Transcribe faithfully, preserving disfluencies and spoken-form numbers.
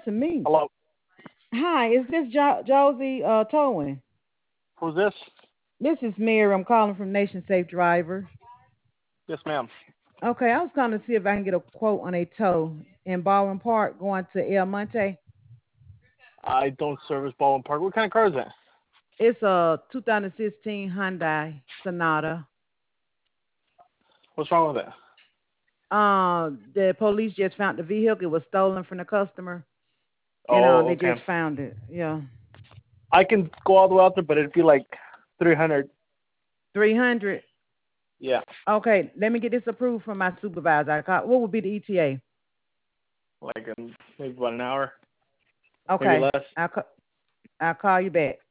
to me. Hello. Hi, is this jo- Josie uh, Towing? Who's this? This is Mary. I'm calling from Nation Safe Driver. Yes, ma'am. Okay, I was calling to see if I can get a quote on a tow in Baldwin Park going to El Monte. I don't service Baldwin Park. What kind of car is that? It's a two thousand sixteen Hyundai Sonata. What's wrong with it? Uh, the police just found the vehicle. It was stolen from the customer, and uh, Oh, they okay. just found it. Yeah, I can go all the way out there, but it'd be like three hundred. three hundred. Yeah, Okay, let me get this approved from my supervisor. I call, what would be the E T A? like in maybe about an hour, maybe Okay, less. I'll, ca- I'll call you back.